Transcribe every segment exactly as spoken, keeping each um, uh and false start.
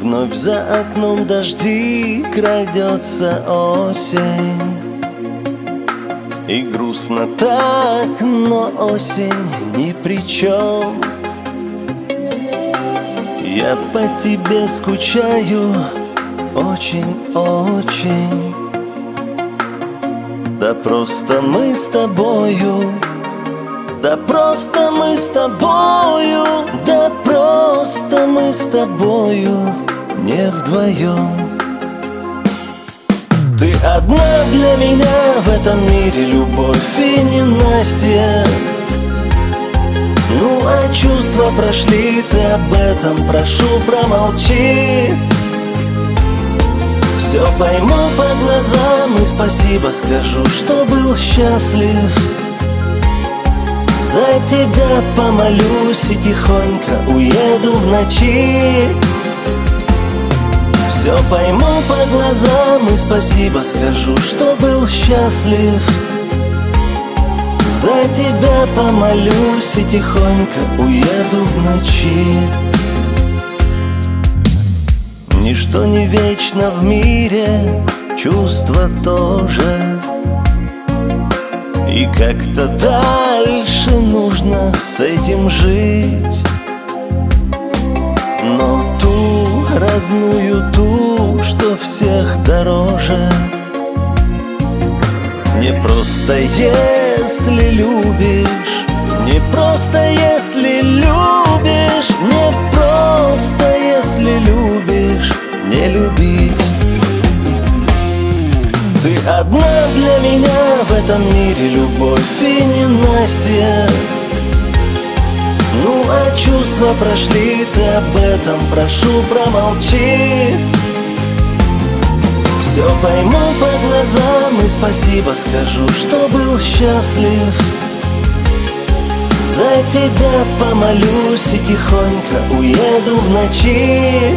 вновь за окном дожди, крадется осень. И грустно так, но осень ни при чем. Я по тебе скучаю очень-очень. Да просто мы с тобою, да просто мы с тобою, да просто мы с тобою не вдвоем. Ты одна для меня в этом мире, любовь и ненастье. Ну а чувства прошли, ты об этом прошу промолчи. Все пойму по глазам и спасибо скажу, что был счастлив. За тебя помолюсь и тихонько уеду в ночи. Все пойму по глазам и спасибо скажу, что был счастлив. За тебя помолюсь и тихонько уеду в ночи. Ничто не вечно в мире, чувства тоже. И как-то дальше нужно с этим жить. Но ту родную, ту, что всех дороже, не просто если любишь, не просто если любишь, не просто если любишь, не любить. Ты одна для меня в этом мире, любовь и ненастье. Ну а чувства прошли, ты об этом прошу промолчи. Все пойму по глазам и спасибо скажу, что был счастлив. За тебя помолюсь и тихонько уеду в ночи.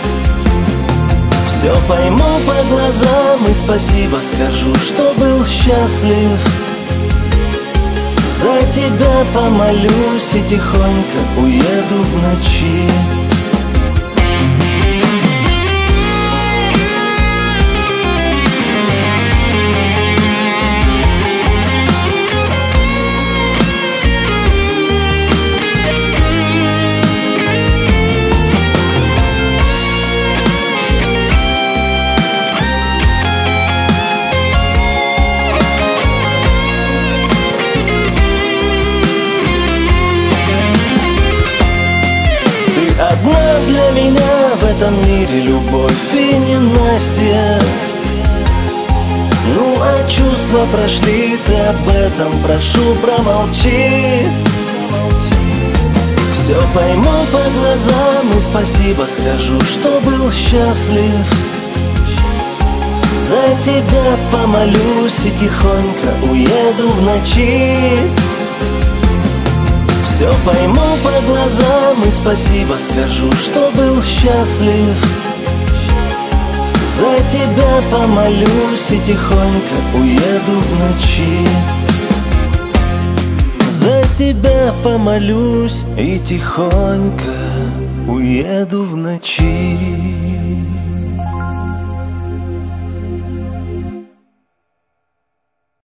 Все пойму по глазам и спасибо скажу, что был счастлив. За тебя помолюсь и тихонько уеду в ночи. Одна для меня в этом мире, любовь и ненастье. Ну а чувства прошли, ты об этом прошу промолчи. Все пойму по глазам и спасибо скажу, что был счастлив. За тебя помолюсь и тихонько уеду в ночи. Все пойму по глазам и спасибо скажу, что был счастлив. За тебя помолюсь и тихонько уеду в ночи. За тебя помолюсь и тихонько уеду в ночи.